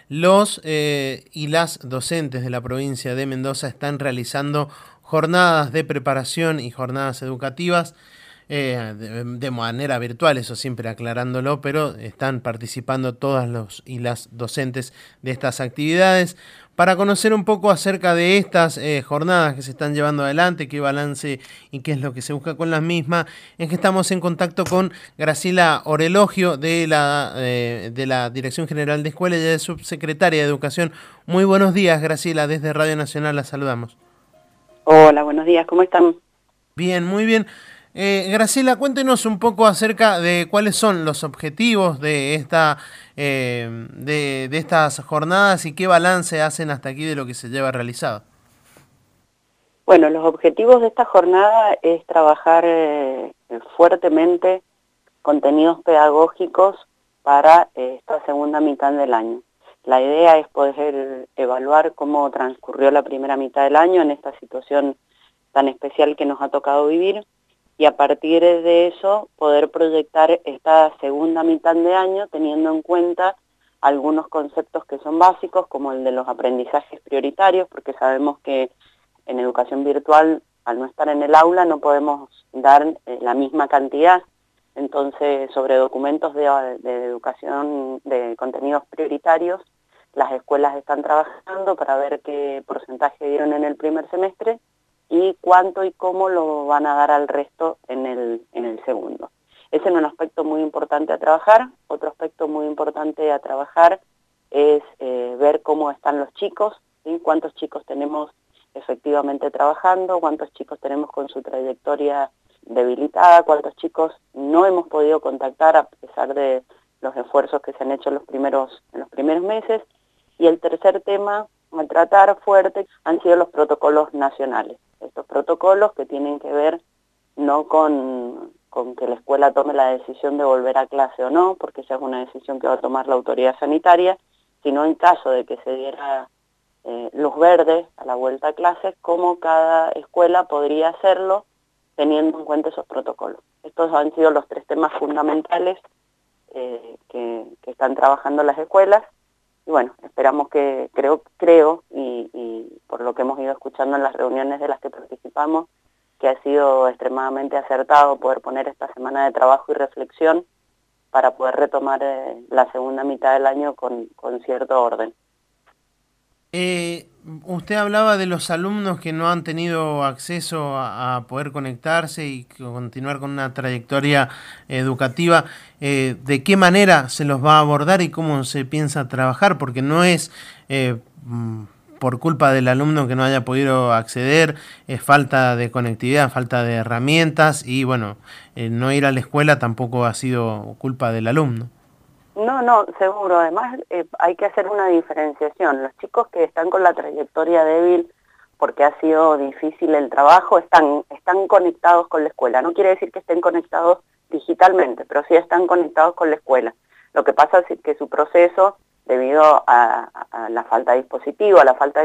Los y las docentes de la provincia de Mendoza están realizando jornadas de preparación y jornadas educativas de manera virtual, eso siempre aclarándolo, pero están participando todas los y las docentes de estas actividades. Para conocer un poco acerca de estas jornadas que se están llevando adelante, qué balance y qué es lo que se busca con las mismas, es que estamos en contacto con Graciela Orelogio de la Dirección General de Escuela y de Subsecretaria de Educación. Muy buenos días, Graciela, desde Radio Nacional la saludamos. Hola, buenos días, ¿cómo están? Bien, muy bien. Graciela, cuéntenos un poco acerca de cuáles son los objetivos de de estas jornadas y qué balance hacen hasta aquí de lo que se lleva realizado. Bueno, los objetivos de esta jornada es trabajar fuertemente contenidos pedagógicos para esta segunda mitad del año. La idea es poder evaluar cómo transcurrió la primera mitad del año en esta situación tan especial que nos ha tocado vivir y a partir de eso poder proyectar esta segunda mitad de año teniendo en cuenta algunos conceptos que son básicos como el de los aprendizajes prioritarios, porque sabemos que en educación virtual, al no estar en el aula, no podemos dar la misma cantidad. Entonces, sobre documentos de educación de contenidos prioritarios, las escuelas están trabajando para ver qué porcentaje dieron en el primer semestre y cuánto y cómo lo van a dar al resto en el segundo. Ese es un aspecto muy importante a trabajar. Otro aspecto muy importante a trabajar es ver cómo están los chicos, ¿sí? Cuántos chicos tenemos efectivamente trabajando, cuántos chicos tenemos con su trayectoria debilitada, cuántos chicos no hemos podido contactar a pesar de los esfuerzos que se han hecho en los primeros meses. Y el tercer tema a tratar fuerte han sido los protocolos nacionales. Estos protocolos que tienen que ver no con que la escuela tome la decisión de volver a clase o no, porque esa es una decisión que va a tomar la autoridad sanitaria, sino en caso de que se diera luz verde a la vuelta a clases, cómo cada escuela podría hacerlo teniendo en cuenta esos protocolos. Estos han sido los tres temas fundamentales que están trabajando las escuelas y bueno, esperamos que, creo y por lo que hemos ido escuchando en las reuniones de las que participamos, que ha sido extremadamente acertado poder poner esta semana de trabajo y reflexión para poder retomar la segunda mitad del año con cierto orden. Eh, Usted hablaba de los alumnos que no han tenido acceso a poder conectarse y continuar con una trayectoria educativa. ¿De qué manera se los va a abordar y cómo se piensa trabajar? Porque no es por culpa del alumno que no haya podido acceder, es falta de conectividad, falta de herramientas y bueno, no ir a la escuela tampoco ha sido culpa del alumno. No, no, seguro. Además, hay que hacer una diferenciación. Los chicos que están con la trayectoria débil porque ha sido difícil el trabajo, están conectados con la escuela. No quiere decir que estén conectados digitalmente, pero sí están conectados con la escuela. Lo que pasa es que su proceso, debido a la falta de dispositivo, a la falta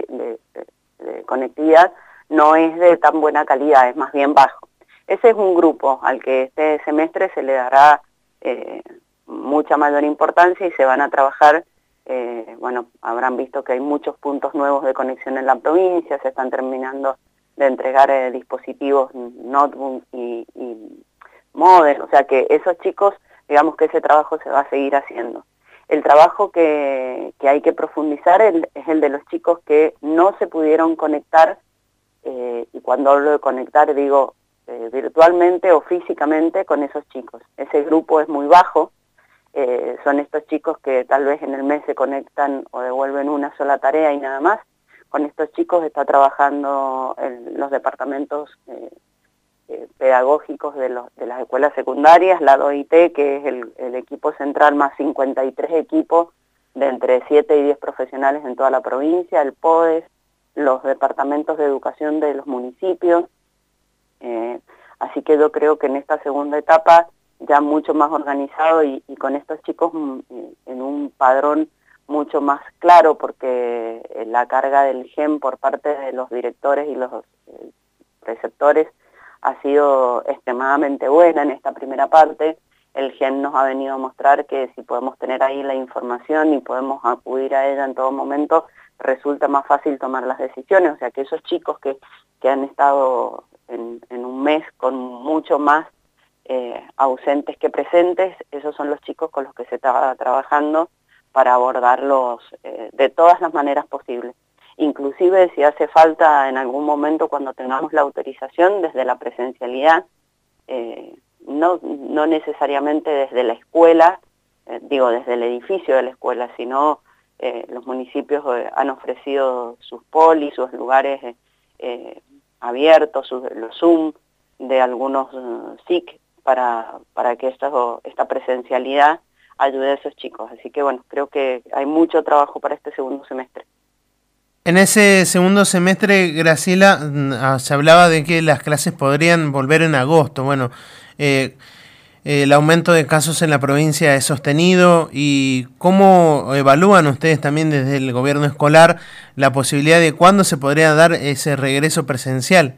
de conectividad, no es de tan buena calidad, es más bien bajo. Ese es un grupo al que este semestre se le dará mucha mayor importancia y se van a trabajar, bueno, habrán visto que hay muchos puntos nuevos de conexión en la provincia, se están terminando de entregar dispositivos, notebook y modem, o sea que esos chicos, digamos que ese trabajo se va a seguir haciendo. El trabajo que hay que profundizar es el de los chicos que no se pudieron conectar, y cuando hablo de conectar digo virtualmente o físicamente con esos chicos. Ese grupo es muy bajo. Son estos chicos que tal vez en el mes se conectan o devuelven una sola tarea y nada más. Con estos chicos está trabajando los departamentos pedagógicos de las escuelas secundarias, la DOIT, que es el equipo central más 53 equipos de entre 7 y 10 profesionales en toda la provincia, el PODES, los departamentos de educación de los municipios. Así que yo creo que en esta segunda etapa ya mucho más organizado y con estos chicos en un padrón mucho más claro, porque la carga del GEM por parte de los directores y los preceptores ha sido extremadamente buena en esta primera parte el GEN nos ha venido a mostrar que si podemos tener ahí la información y podemos acudir a ella en todo momento, resulta más fácil tomar las decisiones. O sea que esos chicos que han estado en un mes con mucho más ausentes que presentes, esos son los chicos con los que se está trabajando para abordarlos de todas las maneras posibles. Inclusive si hace falta en algún momento cuando tengamos la autorización desde la presencialidad, no necesariamente desde la escuela, desde el edificio de la escuela, sino los municipios han ofrecido sus polis, sus lugares abiertos, los Zoom de algunos SIC para que esta presencialidad ayude a esos chicos. Así que bueno, creo que hay mucho trabajo para este segundo semestre. En ese segundo semestre, Graciela, se hablaba de que las clases podrían volver en agosto. Bueno, el aumento de casos en la provincia es sostenido. ¿Y cómo evalúan ustedes también desde el gobierno escolar la posibilidad de cuándo se podría dar ese regreso presencial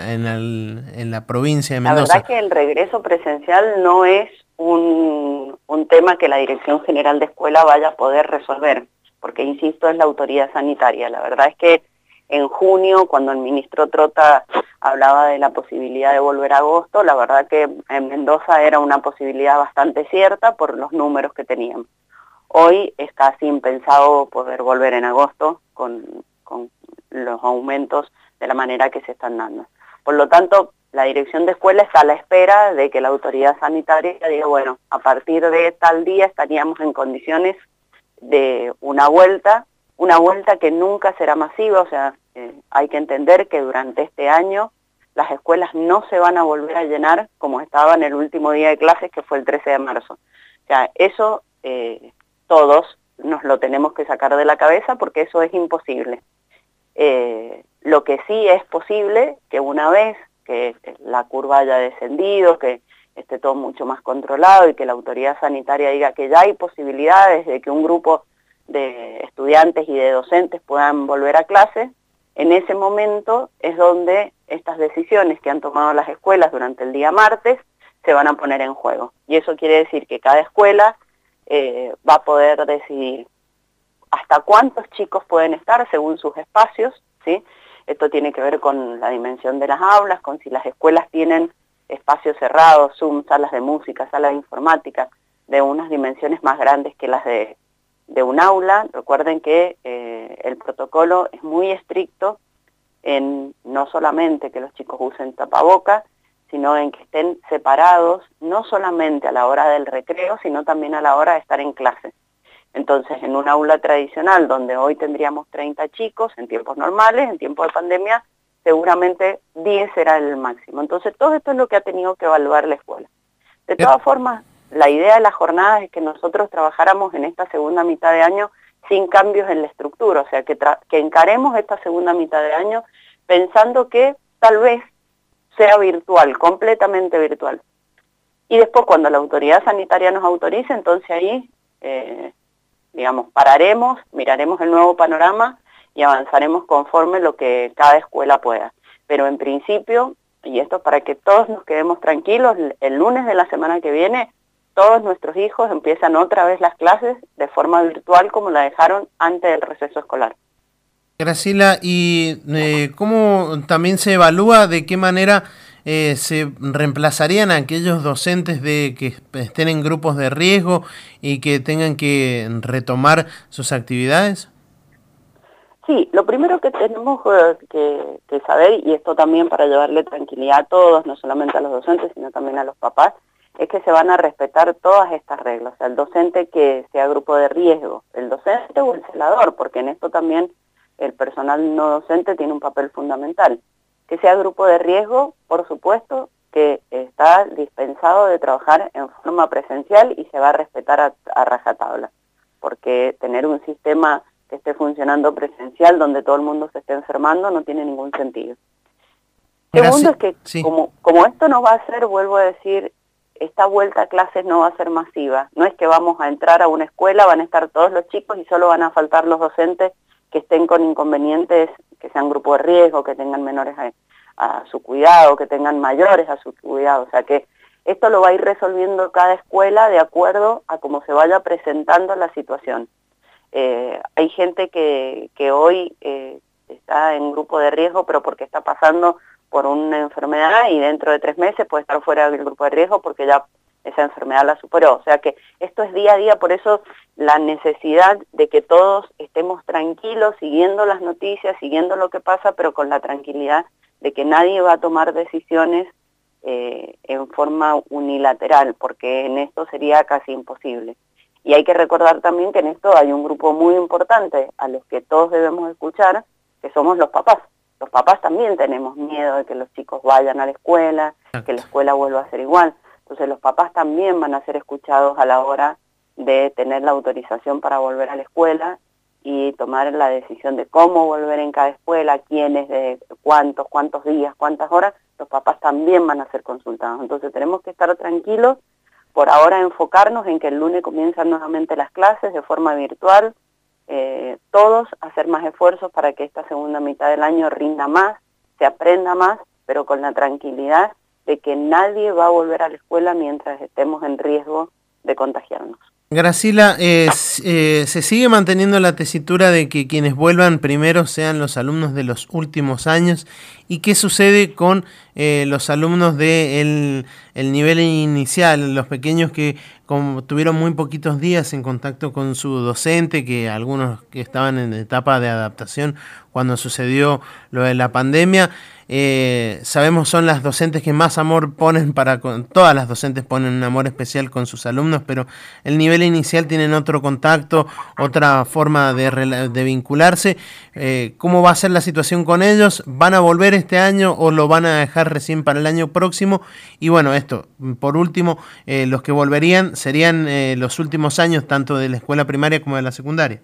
en la provincia de Mendoza? La verdad que el regreso presencial no es un tema que la Dirección General de Escuela vaya a poder resolver, porque, insisto, es la autoridad sanitaria. La verdad es que en junio, cuando el ministro Trota hablaba de la posibilidad de volver a agosto, la verdad que en Mendoza era una posibilidad bastante cierta por los números que teníamos. Hoy es casi impensado poder volver en agosto con los aumentos de la manera que se están dando. Por lo tanto, la dirección de escuela está a la espera de que la autoridad sanitaria diga, bueno, a partir de tal día estaríamos en condiciones de una vuelta que nunca será masiva. O sea, hay que entender que durante este año las escuelas no se van a volver a llenar como estaban el último día de clases, que fue el 13 de marzo. O sea, eso todos nos lo tenemos que sacar de la cabeza porque eso es imposible. Lo que sí es posible, que una vez que la curva haya descendido, que esté todo mucho más controlado y que la autoridad sanitaria diga que ya hay posibilidades de que un grupo de estudiantes y de docentes puedan volver a clase, en ese momento es donde estas decisiones que han tomado las escuelas durante el día martes se van a poner en juego. Y eso quiere decir que cada escuela va a poder decidir hasta cuántos chicos pueden estar según sus espacios, ¿sí? Esto tiene que ver con la dimensión de las aulas, con si las escuelas tienen espacios cerrados, Zoom, salas de música, salas de informática, de unas dimensiones más grandes que las de un aula. Recuerden que el protocolo es muy estricto en no solamente que los chicos usen tapabocas, sino en que estén separados, no solamente a la hora del recreo, sino también a la hora de estar en clase. Entonces, en un aula tradicional, donde hoy tendríamos 30 chicos, en tiempos normales, en tiempos de pandemia, seguramente 10 será el máximo. Entonces, todo esto es lo que ha tenido que evaluar la escuela. De todas formas, la idea de las jornadas es que nosotros trabajáramos en esta segunda mitad de año sin cambios en la estructura, o sea, que encaremos esta segunda mitad de año pensando que tal vez sea virtual, completamente virtual. Y después, cuando la autoridad sanitaria nos autorice, entonces ahí, pararemos, miraremos el nuevo panorama y avanzaremos conforme lo que cada escuela pueda. Pero en principio, y esto es para que todos nos quedemos tranquilos, el lunes de la semana que viene, todos nuestros hijos empiezan otra vez las clases de forma virtual como la dejaron antes del receso escolar. Graciela, ¿y cómo también se evalúa de qué manera se reemplazarían a aquellos docentes que estén en grupos de riesgo y que tengan que retomar sus actividades? Sí, lo primero que tenemos que saber, y esto también para llevarle tranquilidad a todos, no solamente a los docentes, sino también a los papás, es que se van a respetar todas estas reglas. O sea, el docente que sea grupo de riesgo, el docente o el celador, porque en esto también el personal no docente tiene un papel fundamental. Que sea grupo de riesgo, por supuesto, que está dispensado de trabajar en forma presencial y se va a respetar a rajatabla, porque tener un sistema que esté funcionando presencial donde todo el mundo se esté enfermando no tiene ningún sentido. Segundo es que sí, como esto no va a ser, vuelvo a decir, esta vuelta a clases no va a ser masiva. No es que vamos a entrar a una escuela, van a estar todos los chicos y solo van a faltar los docentes que estén con inconvenientes, que sean grupo de riesgo, que tengan menores a su cuidado, que tengan mayores a su cuidado. O sea que Esto lo va a ir resolviendo cada escuela de acuerdo a cómo se vaya presentando la situación. Hay gente que hoy está en grupo de riesgo, pero porque está pasando por una enfermedad y dentro de 3 meses puede estar fuera del grupo de riesgo porque ya esa enfermedad la superó. O sea que esto es día a día, por eso la necesidad de que todos estemos tranquilos, siguiendo las noticias, siguiendo lo que pasa, pero con la tranquilidad de que nadie va a tomar decisiones en forma unilateral, porque en esto sería casi imposible. Y hay que recordar también que en esto hay un grupo muy importante a los que todos debemos escuchar, que somos los papás. Los papás también tenemos miedo de que los chicos vayan a la escuela, que la escuela vuelva a ser igual. Entonces los papás también van a ser escuchados a la hora de tener la autorización para volver a la escuela y tomar la decisión de cómo volver en cada escuela, quiénes, de cuántos días, cuántas horas. Los papás también van a ser consultados. Entonces tenemos que estar tranquilos, por ahora enfocarnos en que el lunes comienzan nuevamente las clases de forma virtual, todos hacer más esfuerzos para que esta segunda mitad del año rinda más, se aprenda más, pero con la tranquilidad de que nadie va a volver a la escuela mientras estemos en riesgo de contagiarnos. Graciela, se sigue manteniendo la tesitura de que quienes vuelvan primero sean los alumnos de los últimos años. ¿Y qué sucede con los alumnos del nivel inicial, los pequeños que como tuvieron muy poquitos días en contacto con su docente, que algunos que estaban en etapa de adaptación cuando sucedió lo de la pandemia? Sabemos son las docentes que más amor ponen todas las docentes ponen un amor especial con sus alumnos, pero el nivel inicial tienen otro contacto, otra forma de vincularse. ¿Cómo va a ser la situación con ellos? ¿Van a volver este año o lo van a dejar recién para el año próximo? Y bueno, esto, por último, los que volverían serían los últimos años tanto de la escuela primaria como de la secundaria.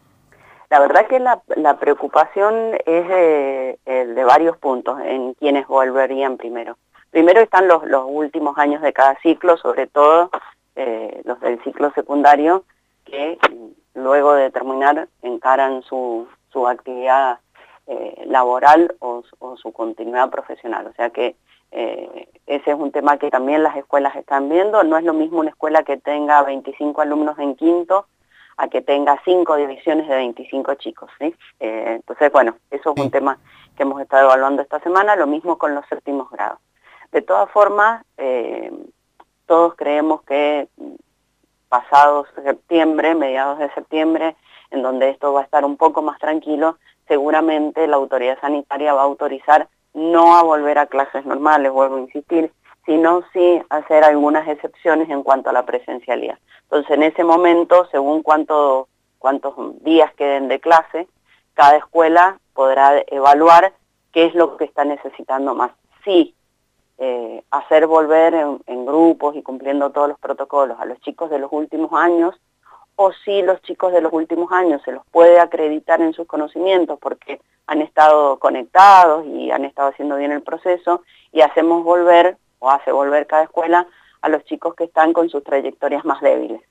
La verdad que la preocupación es de varios puntos en quienes volverían primero. Primero están los últimos años de cada ciclo, sobre todo los del ciclo secundario, que luego de terminar encaran su actividad laboral o su continuidad profesional. O sea que ese es un tema que también las escuelas están viendo. No es lo mismo una escuela que tenga 25 alumnos en quinto a que tenga 5 divisiones de 25 chicos, ¿sí? Entonces, bueno, eso es un tema que hemos estado evaluando esta semana, lo mismo con los séptimos grados. De todas formas, todos creemos que pasados septiembre, mediados de septiembre, en donde esto va a estar un poco más tranquilo, seguramente la autoridad sanitaria va a autorizar no a volver a clases normales, vuelvo a insistir, sino sí hacer algunas excepciones en cuanto a la presencialidad. Entonces, en ese momento, según cuántos días queden de clase, cada escuela podrá evaluar qué es lo que está necesitando más. Sí, hacer volver en grupos y cumpliendo todos los protocolos a los chicos de los últimos años, o si los chicos de los últimos años se los puede acreditar en sus conocimientos porque han estado conectados y han estado haciendo bien el proceso, y hacemos volver, o hace volver cada escuela, a los chicos que están con sus trayectorias más débiles.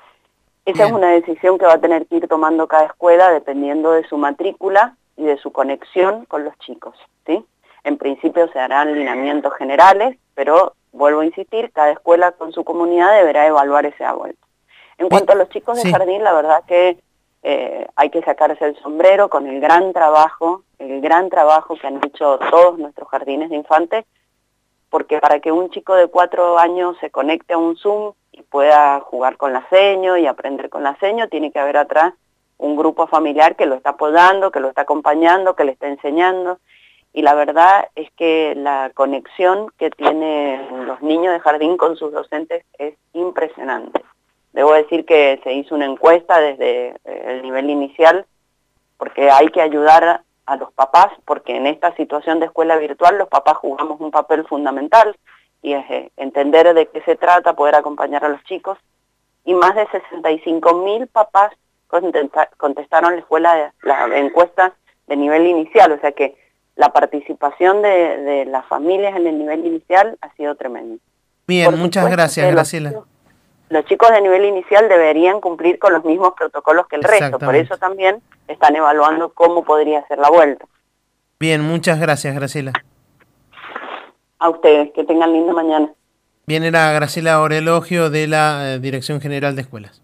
Esa es una decisión que va a tener que ir tomando cada escuela dependiendo de su matrícula y de su conexión con los chicos, ¿sí? En principio se harán lineamientos generales, pero vuelvo a insistir, cada escuela con su comunidad deberá evaluar ese vuelta. En cuanto a los chicos de jardín, la verdad que hay que sacarse el sombrero con el gran trabajo que han hecho todos nuestros jardines de infantes, porque para que un chico de 4 años se conecte a un Zoom y pueda jugar con la seño y aprender con la seño, tiene que haber atrás un grupo familiar que lo está apoyando, que lo está acompañando, que le está enseñando. Y la verdad es que la conexión que tienen los niños de jardín con sus docentes es impresionante. Debo decir que se hizo una encuesta desde el nivel inicial, porque hay que ayudar a los papás, porque en esta situación de escuela virtual los papás jugamos un papel fundamental, y es entender de qué se trata, poder acompañar a los chicos. Y más de 65.000 papás contestaron la encuesta de nivel inicial, o sea que la participación de las familias en el nivel inicial ha sido tremenda. Bien, muchas gracias, Graciela. Los chicos de nivel inicial deberían cumplir con los mismos protocolos que el resto, por eso también están evaluando cómo podría ser la vuelta. Bien, muchas gracias, Graciela. A ustedes, que tengan linda mañana. Bien, era Graciela Orelogio de la Dirección General de Escuelas.